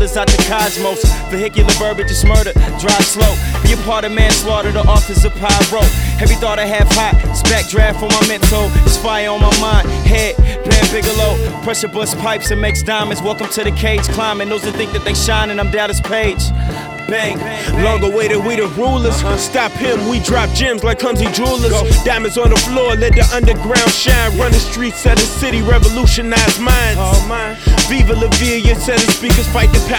killers out the cosmos. Vehicular verbiage is murder, drive slow. Be a part of manslaughter, the office of pyro. Every thought I have hot, it's backdraft on my mental. It's fire on my mind, head, Bam Bigelow. Pressure bust pipes and makes diamonds. Welcome to the cage, climbing. Those that think that they shine and I'm down as page. Bang, Long awaited, we the rulers. Stop him, we drop gems like clumsy jewelers. Diamonds on the floor, let the underground shine. Run the streets of the city, revolutionize minds. Viva la Vida, set the speakers, fight the power.